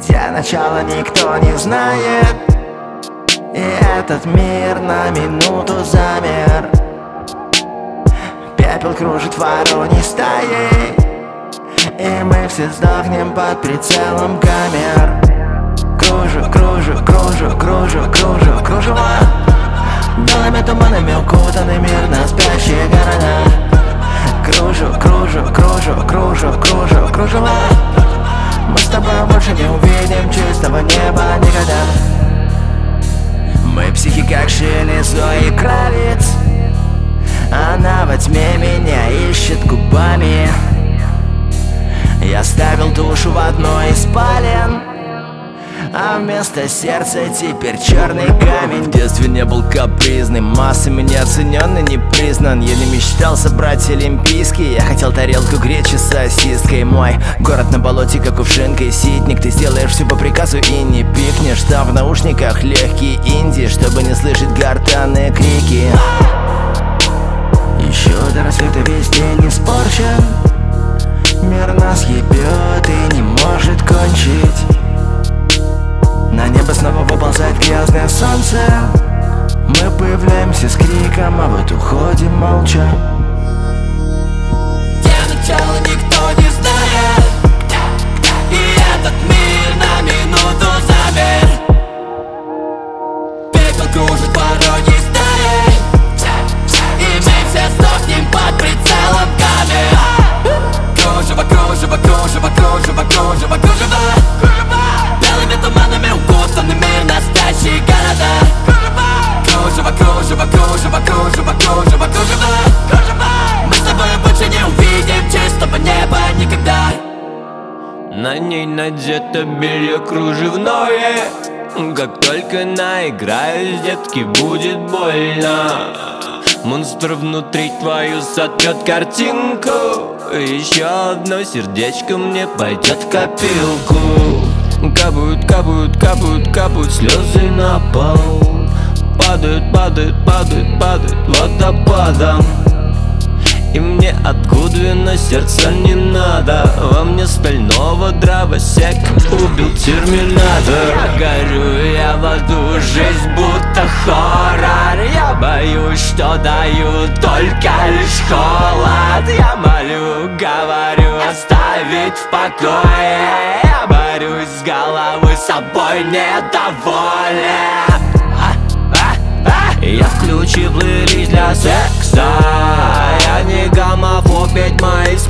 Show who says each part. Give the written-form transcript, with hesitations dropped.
Speaker 1: где начало никто не знает, и этот мир на минуту замер. Пепел кружит вороньей стаей, и мы все сдохнем под прицелом камер. Кружу, кружу, кружу, кружу, кружу, кружево. Белыми туманами укутанный мир на спящие города. Кружу, кружу, кружу, кружу, кружу, кружево. Мы с тобой больше не увидим чистого неба никогда. Мы психи как Шили Зои Кравиц. Она во тьме меня ищет губами. Я ставил душу в одной из спален, а вместо сердца теперь черный камень.
Speaker 2: В детстве не был капризным, массами неоцененный, не признан. Еле мечтал собрать олимпийский. Я хотел тарелку гречи с сосиской. Мой город на болоте, как кувшинка и ситник. Ты сделаешь все по приказу и не пикнешь. Там в наушниках легкий инди, чтобы не слышать гортанные крики.
Speaker 1: Еще до рассвета весь день испорчен. Мир нас ебет и не может кончить. На небо снова выползает грязное солнце. Мы появляемся с криком, а вот уходим молча.
Speaker 3: Где начало никто не знает, и этот мир на минуту замер. Пепел кружит вороньей стаей, и мы все сдохнем под прицелом камер. Кружево, кружево, кружево, кружево, кружево, кружево. Белыми туманами укутанный мир на спящие города. Кружево, кружево, кружево, кружево, кружево, кружево. Мы с тобой больше не увидим чистого неба никогда.
Speaker 2: На ней надето белье кружевное. Как только наиграюсь, детки, будет больно. Монстр внутри твою сотрет картинку. Еще одно сердечко мне пойдет в копилку. Капают, капают, капают, капают слезы на пол. Падают, падают, падают, падают водопадом. И мне от Гудвина сердца не надо. Во мне стального дровосек убил терминатор. Я горю, я в аду, жизнь будто хоррор. Я боюсь, что даю только лишь холод. Я молю, говорю, оставить в покое. Я борюсь с головой, собой недоволен. Я включил плейлист для секса. Я не гомофоб, ведь мои